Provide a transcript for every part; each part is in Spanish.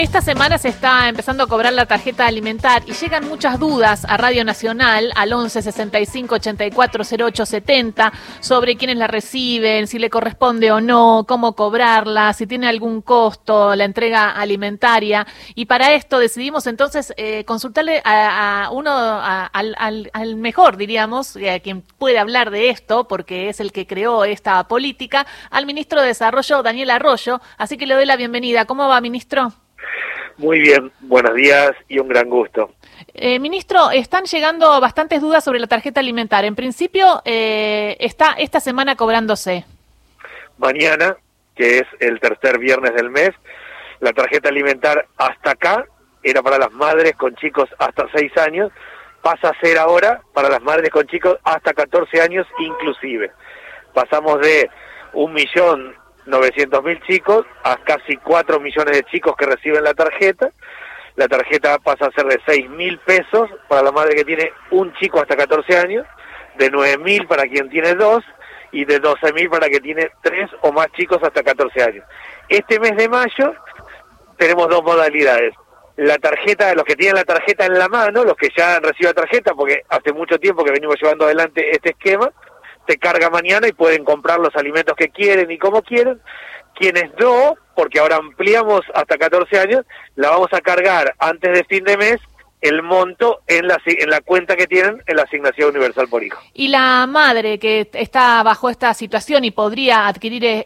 Esta semana se está empezando a cobrar la tarjeta alimentar y llegan muchas dudas a Radio Nacional al 11 65 84 08 70 sobre quiénes la reciben, si le corresponde o no, cómo cobrarla, si tiene algún costo la entrega alimentaria. Y para esto decidimos entonces consultarle al mejor, diríamos, a quien puede hablar de esto, porque es el que creó esta política, al ministro de Desarrollo, Daniel Arroyo. Así que le doy la bienvenida. ¿Cómo va, ministro? Muy bien, buenos días y un gran gusto. Ministro, están llegando bastantes dudas sobre la tarjeta alimentar. En principio, está esta semana cobrándose. Mañana, que es el tercer viernes del mes, la tarjeta alimentar hasta acá era para las madres con chicos hasta 6 años, pasa a ser ahora para las madres con chicos hasta 14 años inclusive. Pasamos de 1.900.000 chicos a casi 4 millones de chicos que reciben la tarjeta. La tarjeta pasa a ser de 6.000 pesos para la madre que tiene un chico hasta 14 años, de 9.000 para quien tiene 2 y de 12.000 para quien tiene 3 o más chicos hasta 14 años. Este mes de mayo tenemos dos modalidades. La tarjeta, los que tienen la tarjeta en la mano, los que ya han recibido la tarjeta, porque hace mucho tiempo que venimos llevando adelante este esquema, se carga mañana y pueden comprar los alimentos que quieren y como quieren. Quienes no, porque ahora ampliamos hasta 14 años, la vamos a cargar antes de fin de mes el monto en la cuenta que tienen en la asignación universal por hijo. Y la madre que está bajo esta situación y podría adquirir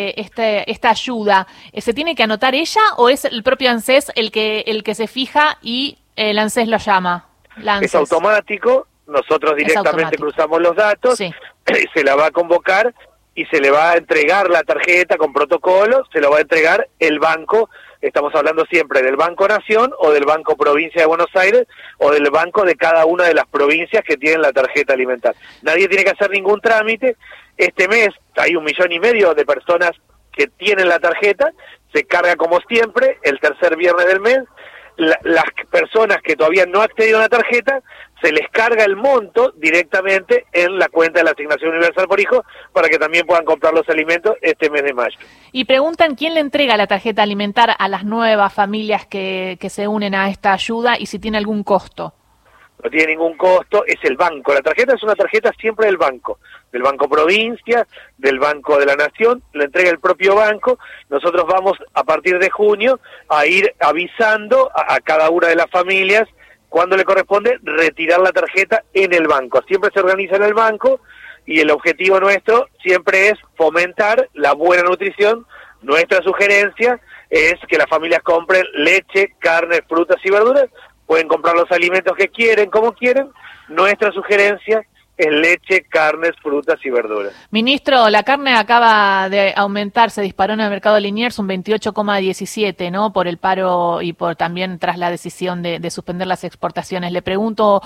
esta ayuda, ¿se tiene que anotar ella o es el propio ANSES el que se fija y el ANSES lo llama? Es automático. Nosotros directamente cruzamos los datos, sí. Se la va a convocar y se le va a entregar la tarjeta con protocolo, se lo va a entregar el banco, estamos hablando siempre del Banco Nación o del Banco Provincia de Buenos Aires o del banco de cada una de las provincias que tienen la tarjeta alimentar. Nadie tiene que hacer ningún trámite. Este mes hay 1,5 millones de personas que tienen la tarjeta, se carga como siempre el tercer viernes del mes. Las personas que todavía no han accedido a la tarjeta, se les carga el monto directamente en la cuenta de la asignación universal por hijo para que también puedan comprar los alimentos este mes de mayo. Y preguntan quién le entrega la tarjeta alimentar a las nuevas familias que se unen a esta ayuda y si tiene algún costo. No tiene ningún costo, es el banco. La tarjeta es una tarjeta siempre del Banco Provincia, del Banco de la Nación, la entrega el propio banco. Nosotros vamos a partir de junio a ir avisando a cada una de las familias cuando le corresponde retirar la tarjeta en el banco. Siempre se organiza en el banco y el objetivo nuestro siempre es fomentar la buena nutrición. Nuestra sugerencia es que las familias compren leche, carne, frutas y verduras. Pueden comprar los alimentos que quieren, como quieren. Nuestra sugerencia es leche, carnes, frutas y verduras. Ministro, la carne acaba de aumentar, se disparó en el mercado de Liniers un 28,17, ¿no? Por el paro y por también tras la decisión de suspender las exportaciones. Le pregunto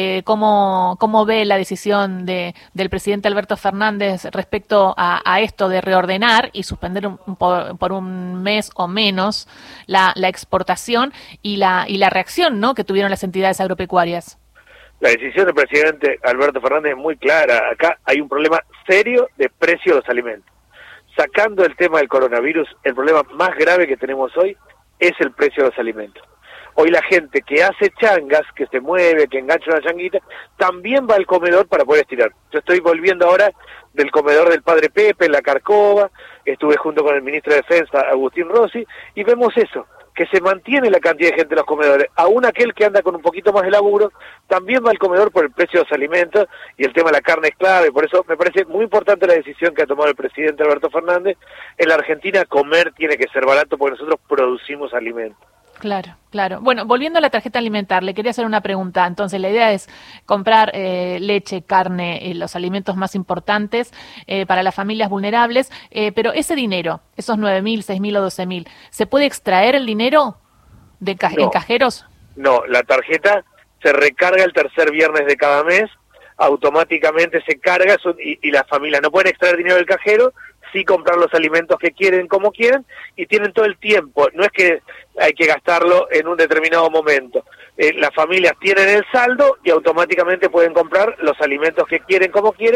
cómo ve la decisión del presidente Alberto Fernández respecto a esto de reordenar y suspender por un mes o menos la exportación y la reacción, ¿no?, que tuvieron las entidades agropecuarias. La decisión del presidente Alberto Fernández es muy clara. Acá hay un problema serio de precio de los alimentos. Sacando el tema del coronavirus, el problema más grave que tenemos hoy es el precio de los alimentos. Hoy la gente que hace changas, que se mueve, que engancha una changuita, también va al comedor para poder estirar. Yo estoy volviendo ahora del comedor del Padre Pepe, en la Carcova, estuve junto con el ministro de Defensa, Agustín Rossi, y vemos eso, que se mantiene la cantidad de gente en los comedores. Aún aquel que anda con un poquito más de laburo, también va al comedor por el precio de los alimentos, y el tema de la carne es clave. Por eso me parece muy importante la decisión que ha tomado el presidente Alberto Fernández. En la Argentina comer tiene que ser barato porque nosotros producimos alimentos. Claro, claro. Bueno, volviendo a la tarjeta alimentar, le quería hacer una pregunta. Entonces, la idea es comprar leche, carne, los alimentos más importantes para las familias vulnerables, pero ese dinero, esos 9.000, 6.000 o 12.000, ¿se puede extraer el dinero en cajeros? No, la tarjeta se recarga el tercer viernes de cada mes, automáticamente se carga y las familias no pueden extraer dinero del cajero, sí comprar los alimentos que quieren, como quieren, y tienen todo el tiempo. No es que hay que gastarlo en un determinado momento. Las familias tienen el saldo y automáticamente pueden comprar los alimentos que quieren, como quieren,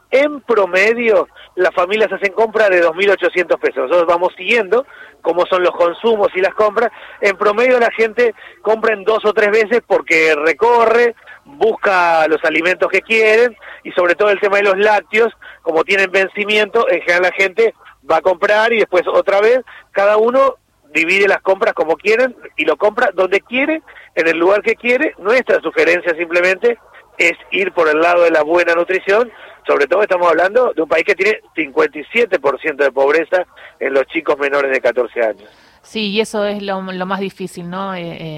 en promedio las familias hacen compras de 2.800 pesos. Nosotros vamos siguiendo cómo son los consumos y las compras. En promedio la gente compra en 2 o 3 veces porque recorre, busca los alimentos que quieren, y sobre todo el tema de los lácteos, como tienen vencimiento, en general la gente va a comprar y después otra vez, cada uno divide las compras como quieren y lo compra donde quiere, en el lugar que quiere. Nuestra sugerencia simplemente es ir por el lado de la buena nutrición. Sobre todo estamos hablando de un país que tiene 57% de pobreza en los chicos menores de 14 años. Sí, y eso es lo más difícil, ¿no?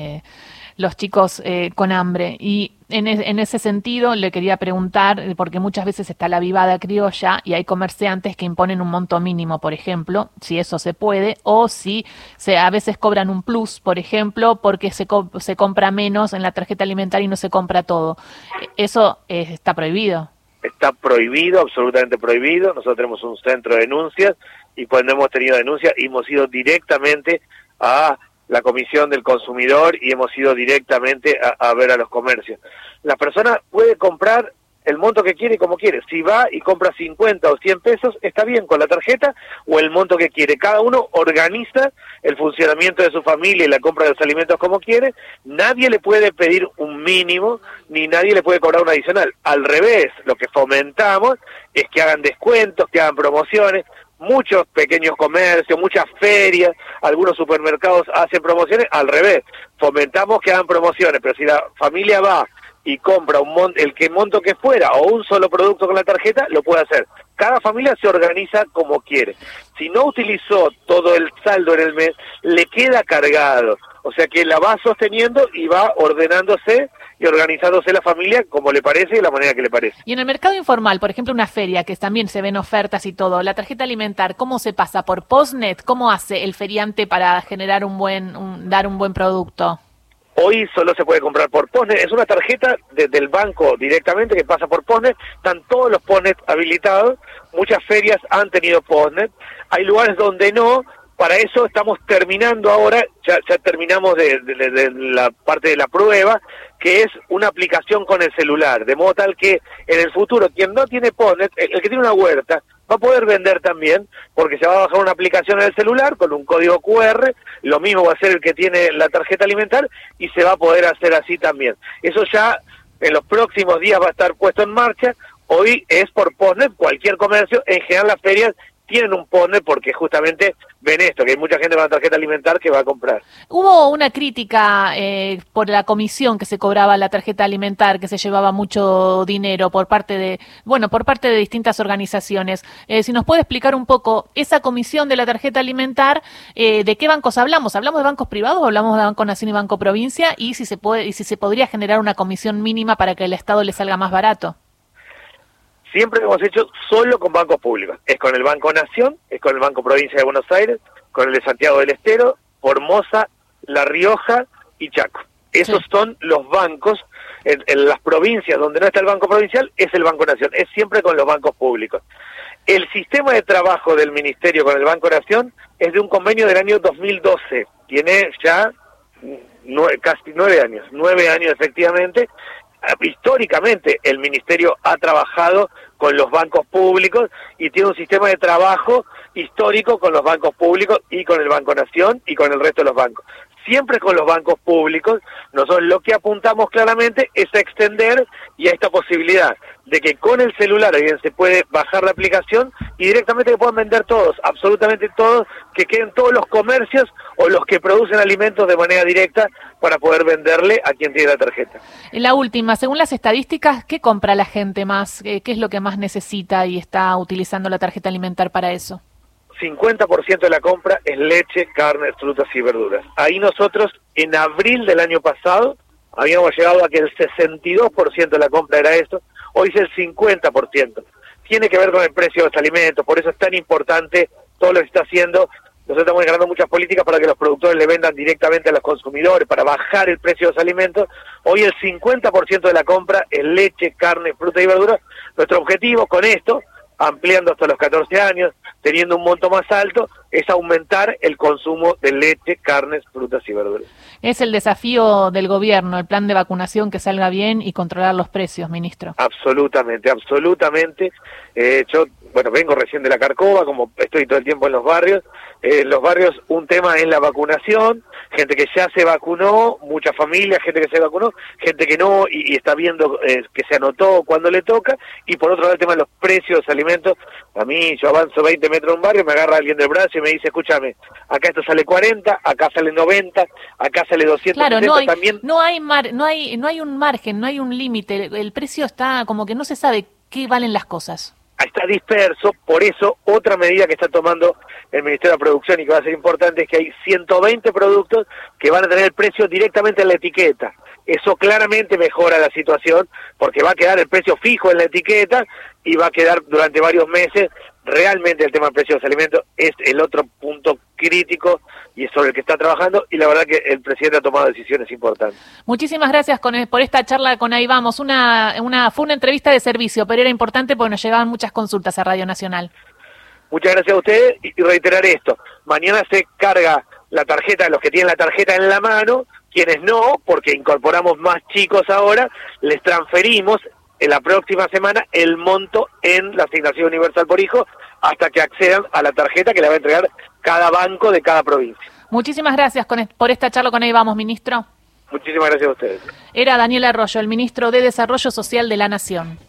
Los chicos con hambre. Y en ese sentido le quería preguntar, porque muchas veces está la vivada criolla y hay comerciantes que imponen un monto mínimo, por ejemplo, si eso se puede, o si a veces cobran un plus, por ejemplo, porque se compra menos en la tarjeta alimentaria y no se compra todo. ¿Eso está prohibido? Está prohibido, absolutamente prohibido. Nosotros tenemos un centro de denuncias y cuando hemos tenido denuncias hemos ido directamente a la Comisión del Consumidor y hemos ido directamente a ver a los comercios. La persona puede comprar el monto que quiere y como quiere. Si va y compra 50 o 100 pesos, está bien con la tarjeta o el monto que quiere. Cada uno organiza el funcionamiento de su familia y la compra de los alimentos como quiere. Nadie le puede pedir un mínimo, ni nadie le puede cobrar un adicional. Al revés, lo que fomentamos es que hagan descuentos, que hagan promociones. Muchos pequeños comercios, muchas ferias, algunos supermercados hacen promociones. Al revés, fomentamos que hagan promociones, pero si la familia va y compra el monto que fuera o un solo producto con la tarjeta, lo puede hacer. Cada familia se organiza como quiere. Si no utilizó todo el saldo en el mes, le queda cargado. O sea que la va sosteniendo y va ordenándose y organizándose la familia como le parece y de la manera que le parece. Y en el mercado informal, por ejemplo, una feria, que también se ven ofertas y todo, la tarjeta alimentar, ¿cómo se pasa? ¿Por Postnet? ¿Cómo hace el feriante para generar dar un buen producto? Hoy solo se puede comprar por Postnet. Es una tarjeta del banco directamente que pasa por Postnet. Están todos los Postnet habilitados. Muchas ferias han tenido Postnet. Hay lugares donde no. Para eso estamos terminando ahora, ya terminamos de la parte de la prueba, que es una aplicación con el celular, de modo tal que en el futuro quien no tiene Postnet, el que tiene una huerta, va a poder vender también, porque se va a bajar una aplicación en el celular con un código QR, lo mismo va a ser el que tiene la tarjeta alimentar y se va a poder hacer así también. Eso ya en los próximos días va a estar puesto en marcha. Hoy es por Postnet, cualquier comercio, en general las ferias tienen un Postnet porque justamente ven esto, que hay mucha gente con la tarjeta alimentar que va a comprar. Hubo una crítica por la comisión que se cobraba la tarjeta alimentar, que se llevaba mucho dinero por parte de distintas organizaciones. Si nos puede explicar un poco esa comisión de la tarjeta alimentar, ¿de qué bancos hablamos? ¿Hablamos de bancos privados o hablamos de Banco Nación y Banco Provincia? Y si se podría generar una comisión mínima para que el Estado le salga más barato. Siempre lo hemos hecho solo con bancos públicos. Es con el Banco Nación, es con el Banco Provincia de Buenos Aires, con el de Santiago del Estero, Formosa, La Rioja y Chaco. Esos son los bancos. En las provincias donde no está el Banco Provincial es el Banco Nación. Es siempre con los bancos públicos. El sistema de trabajo del Ministerio con el Banco Nación es de un convenio del año 2012. Tiene ya casi 9 años. 9 años efectivamente. Históricamente el Ministerio ha trabajado con los bancos públicos y tiene un sistema de trabajo histórico con los bancos públicos y con el Banco Nación y con el resto de los bancos. Siempre con los bancos públicos. Nosotros lo que apuntamos claramente es a extender y a esta posibilidad de que con el celular alguien se puede bajar la aplicación y directamente que puedan vender todos, absolutamente todos, que queden todos los comercios o los que producen alimentos de manera directa para poder venderle a quien tiene la tarjeta. En la última, según las estadísticas, ¿qué compra la gente más? ¿Qué es lo que más necesita y está utilizando la tarjeta alimentar para eso? 50% de la compra es leche, carne, frutas y verduras. Ahí nosotros, en abril del año pasado, habíamos llegado a que el 62% de la compra era esto. Hoy es el 50%. Tiene que ver con el precio de los alimentos, por eso es tan importante todo lo que se está haciendo. Nosotros estamos generando muchas políticas para que los productores le vendan directamente a los consumidores, para bajar el precio de los alimentos. Hoy el 50% de la compra es leche, carne, fruta y verdura. Nuestro objetivo con esto, ampliando hasta los 14 años, teniendo un monto más alto, es aumentar el consumo de leche, carnes, frutas y verduras. Es el desafío del gobierno, el plan de vacunación que salga bien y controlar los precios, ministro. Absolutamente, absolutamente. Yo, bueno, vengo recién de la Carcova, como estoy todo el tiempo en los barrios. En los barrios un tema es la vacunación, gente que ya se vacunó, muchas familias, gente que se vacunó, gente que no y está viendo que se anotó cuando le toca, y por otro lado el tema de los precios de los alimentos. A mí, yo avanzo 20 metros en un barrio, me agarra alguien del brazo y me dice, escúchame, acá esto sale 40, acá sale 90, acá sale 200. Claro, también. No hay un margen, no hay un límite, el precio está como que no se sabe qué valen las cosas. Está disperso, por eso otra medida que está tomando el Ministerio de Producción y que va a ser importante es que hay 120 productos que van a tener el precio directamente en la etiqueta. Eso claramente mejora la situación porque va a quedar el precio fijo en la etiqueta y va a quedar durante varios meses. Realmente el tema del precio de los alimentos es el otro punto crítico y es sobre el que está trabajando, y la verdad que el presidente ha tomado decisiones importantes. Muchísimas gracias por esta charla con Ahí Vamos. Fue una entrevista de servicio, pero era importante porque nos llegaban muchas consultas a Radio Nacional. Muchas gracias a ustedes y reiterar esto. Mañana se carga la tarjeta, los que tienen la tarjeta en la mano, quienes no, porque incorporamos más chicos ahora, les transferimos en la próxima semana el monto en la asignación universal por hijo hasta que accedan a la tarjeta que le va a entregar cada banco de cada provincia. Muchísimas gracias por esta charla con Ahí Vamos, ministro. Muchísimas gracias a ustedes. Era Daniel Arroyo, el ministro de Desarrollo Social de la Nación.